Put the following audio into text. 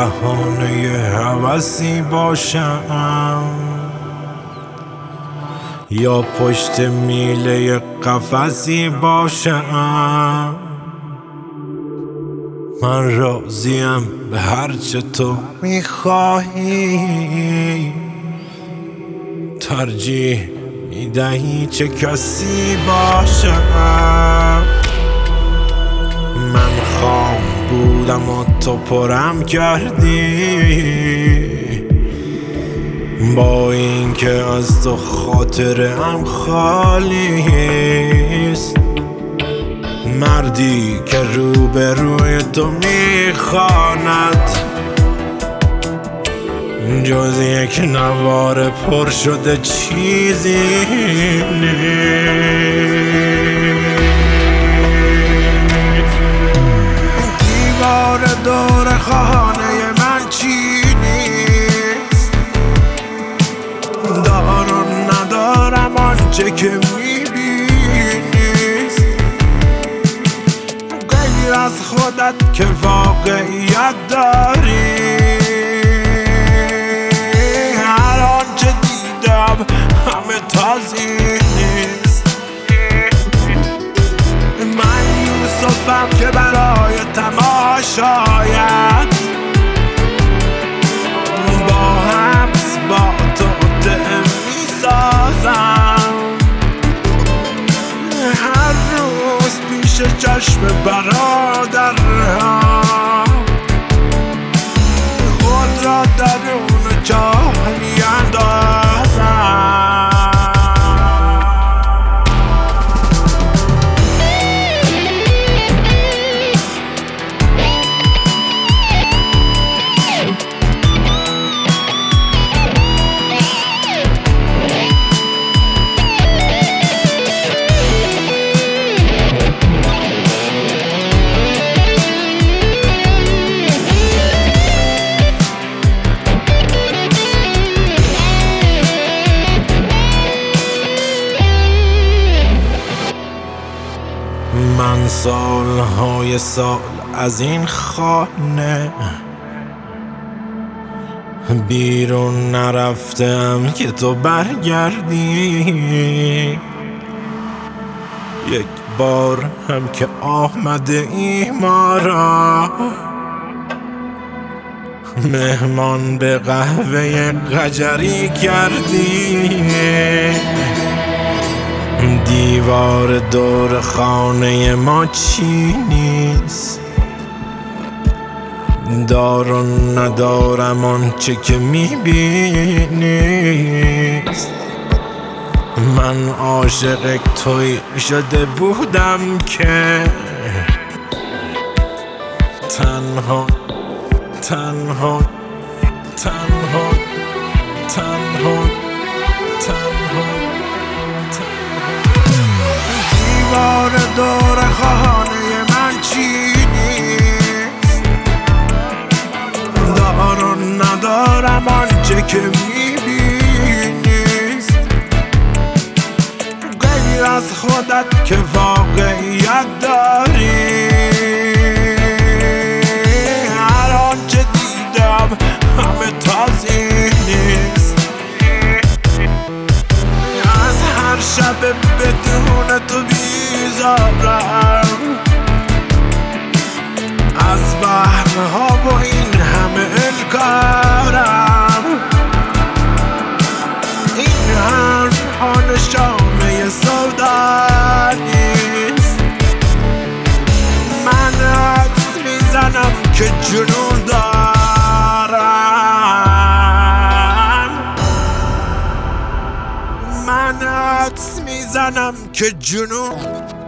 بهانه هوسی باشم یا پشت میله قفسی باشم. من راضیم به هرچه تو میخواهی، ترجیح میدهی چه کسی باشم. من خام بودم و تو پرم کردی، با اینکه از تو خاطرم خالیست. مردی که روبروی تو میخواند جز یک نوار پر شده چیزی نیست. دیوار دور خانه من چی نیست، دارم ندارم آنچه که میبینیست. غیر از خودت که واقعیت داری، هر آنچه دیدم همه تازی نیست. من یوسفم که برای تماشایت با حبس با تو طعم میسازم. هر روز پیش چشم برادرها خود را درون چاه میاندازم. من سالهای سال از این خانه بیرون نرفتم که تو برگردی. یک بار هم که آمده ای ما را مهمان به قهوه قجری کردی. دیوار دور خانه ما چی نیست، دارم ندارم آنچه که میبینیست. من عاشق توی شده بودم که تنها تنها تنها تنها تنها. دیوار دور خانه من چی نیست، دارم ندارم آنچه که میبینیست. غیر از خودت که واقعیت داری، هر آنچه دیدم همه تازی نیست. از هر شب بدون تو بیزارم، از وهم‌ها و این همه انکارم. این حرف‌ها نشانه سودا نیست. من حدس میزنم که جنون دارم. من حدس میزنم که جنون